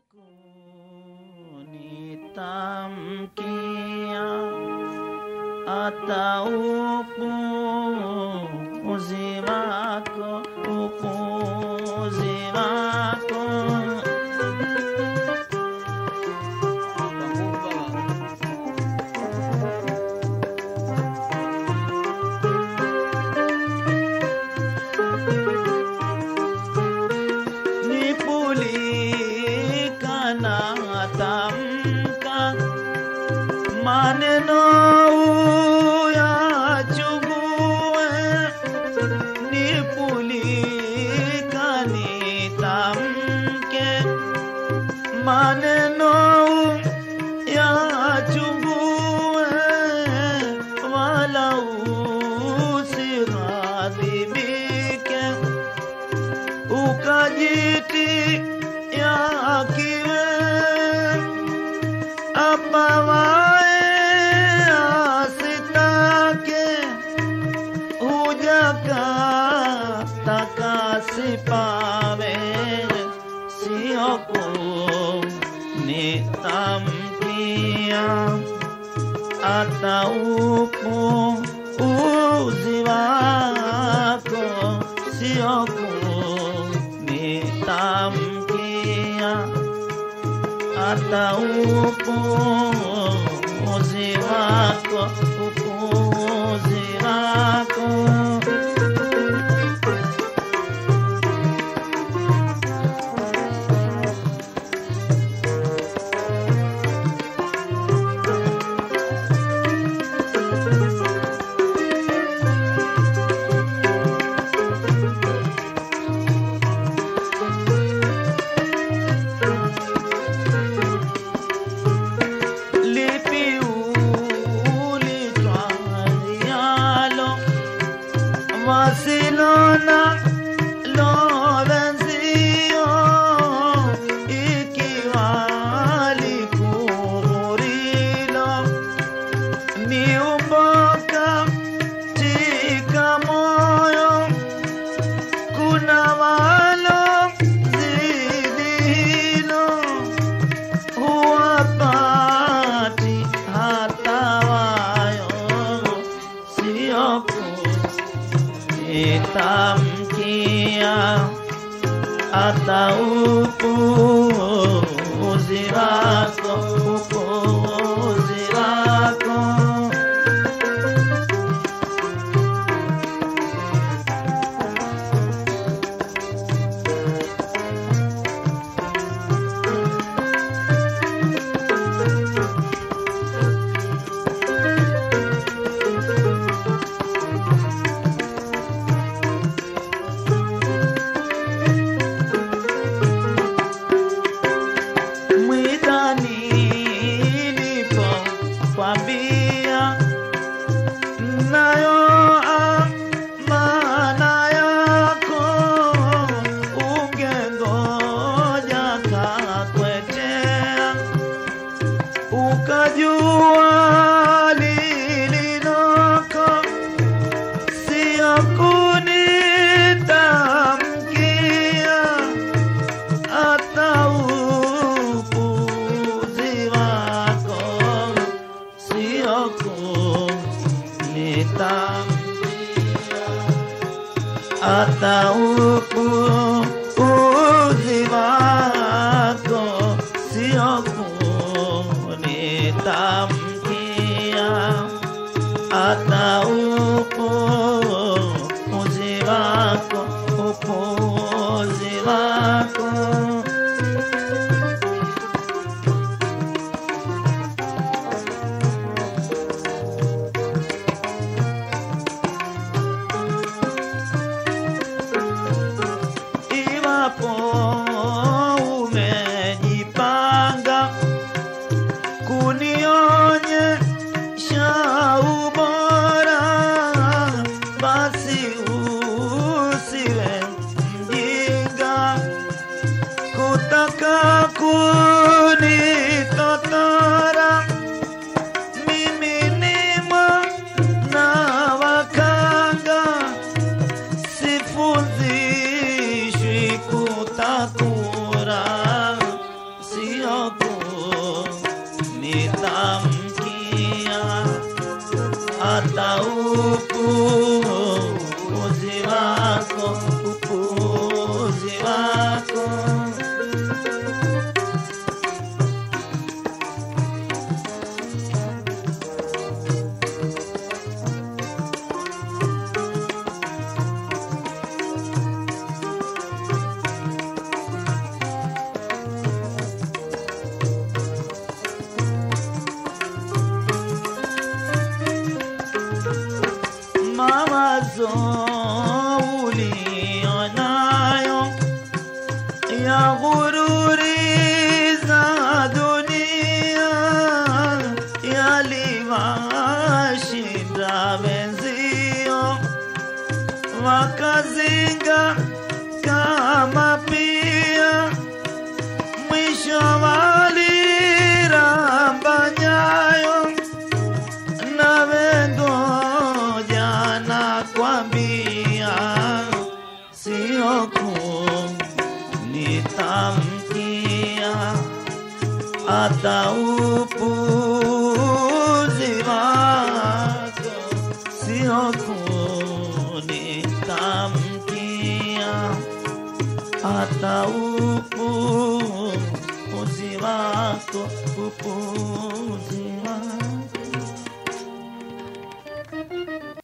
Kunitamkia ataupuuzi wako, upuuzi wako. Tamka maneno uyachugue, nipulika nitamke maneno uyachugue, wala usighadhibike ukajiti yakiwe apawae asitake hujaka takasipawe, sio kunitamkia ataupuuzi wako, sio kunitamkia ataupuuzi wako, upuuzi wako. Barcelona Lorenzo ikiwali kurilo ni umboka tika moyo, kuna walo zidilo huwapati hata wayo, sio nitamkia ataupuuzi wako, upuuzi wako. Kwambia nayo amana yako, ungengoja kakwetea ukajua lilinoko, sio kunitamkia ataupuuzi wako, sio kunitamkia ataupuuzi wako, sio kunitamkia ataupuuzi wako, upuuzi wako. Iwapo umejipanga kunionyesha ubora, basi usiwe mjinga kutaka kunitotora. Mimi ni mwana wa kanga, sifunzishwi kutakura, upuuzi wako, upuuzi wako. Mawazo ulionayo ya ghururi za dunia yaliwashinda wenzio, wakazinga kama pia, mwisho waliramba nyayo. Nawe ngoja nakwambia, sio kunitamkia, hata upuuzi wako, sio kunitamkia, hata upuuzi wako, upuuzi wako.